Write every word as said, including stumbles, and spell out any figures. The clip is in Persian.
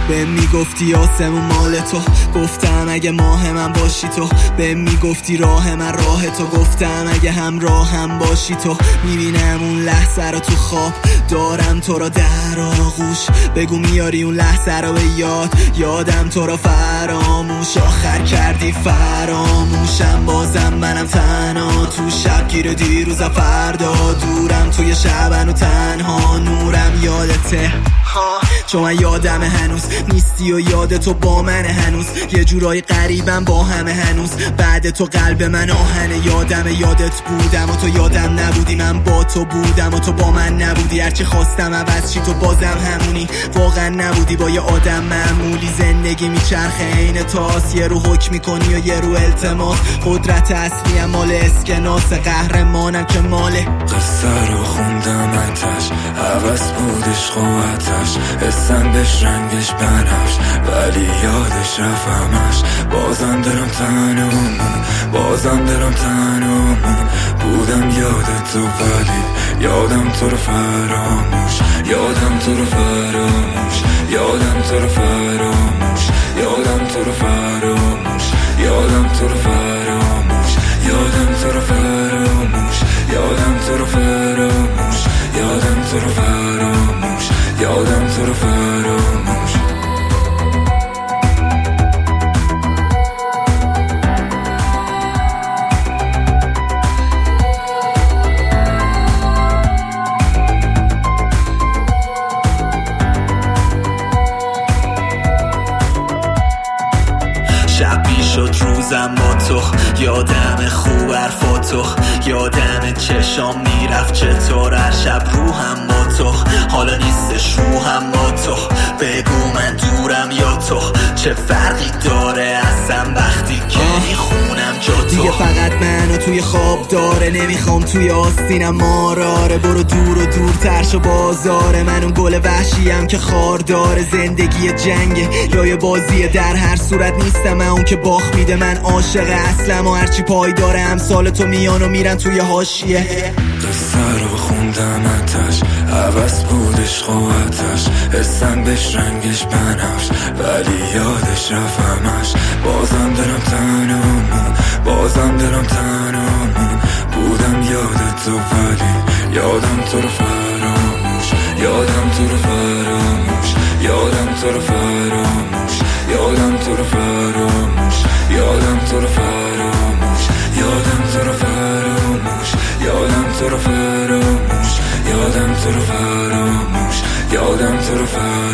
به میگفتی آسمون مال تو، گفتم اگه ماه من باشی تو. به میگفتی راه من راه تو، گفتم اگه همراه هم باشی تو. میبینم اون لحظه رو تو خواب، دارم تو را در آغوش. بگو میاری اون لحظه رو به یاد، یادم تو را فراموش. آخر کردی فراموشم، بازم منم تنها تو شب گیر دیروز فردا. دورم توی شبن و تنها، نورم یادته چون من یادم هنوز نیستی و یاد تو با من هنوز. یه جورای قریبم با همه هنوز، بعد تو قلب من آهنه. یادم یادت بودم و تو یادم نبودی، من با تو بودم و تو با من نبودی. هرچی خواستم عوض چی تو بازم همونی، واقعا نبودی با یه آدم معمولی. زندگی میچرخه عین تاس، یه رو حکم میکنی و یه رو التماس. قدرت اصلی هم مال اسکناس، قهرمانم که ماله. قصه رو خوندم اتش، عوض بودش قوتش، حسن بهش رنگش بنفش، ولی یادش رفمش. بازم دلم تنمون، بازم دلم تنمون. بودم یادت تو ولی یادم تو رو فراموش، یادم تو رو فراموش، یادم تو رو فراموش، یادم تو رو فراموش، یادم تو رو فراموش، یادم تو رو فراموش، یادم تو رو فراموش، یادم تو رو فراموش، یادم تو رو فراموش. شب شد روزم با تو، یادم خوب حرفاتو، یادم چشام میرفت چطور هر شب روحم با تو. حالا نیستش روحم با تو، بگو من دورم یا تو. چه فرقی داره اصلا وقتی که میخونم جا تو. دیگه فقط منو توی خواب داره، نمیخوام توی آستینم ماراره. برو دور و دور ترش و بازاره، من اون گل وحشیم که خار داره. زندگی جنگه یا یه بازیه، در هر صورت نیستم من اون که باخت میده. من عاشق اصلم و هرچی پای داره امثال تو میان و میرن توی حاشیه. قصه رو خوندم اتش، عوض بودش قوتش، حسن بهش رنگش بنفش، ولی یادش رفمش. بازم دلم تنمون، بازم دلم تنمون. بودم یادت تو ولی یادم تو رو فراموش، یادم تو رو فراموش، یادم تو رو فراموش، یادم تو رو فراموش، یادم تو رو فراموش، یادم تو رو فراموش، یادم تو رو فراموش، یادم تو رو فراموش، یادم تو رو فراموش.